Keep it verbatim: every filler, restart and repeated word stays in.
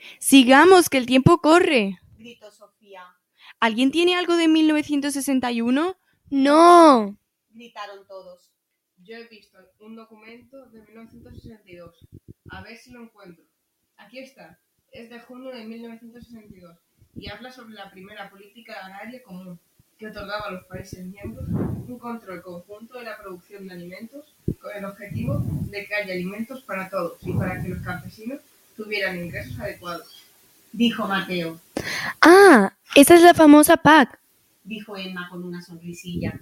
Sigamos, que el tiempo corre, gritó Sofía. ¿Alguien tiene algo de mil novecientos sesenta y uno? ¡No! Gritaron todos. Yo he visto un documento de mil novecientos sesenta y dos. A ver si lo encuentro. Aquí está. Es de junio de mil novecientos sesenta y dos y habla sobre la primera política agraria común, que otorgaba a los países miembros un control conjunto de la producción de alimentos con el objetivo de que haya alimentos para todos y para que los campesinos tuvieran ingresos adecuados. Dijo Mateo. ¡Ah! Esa es la famosa P A C. Dijo Emma con una sonrisilla.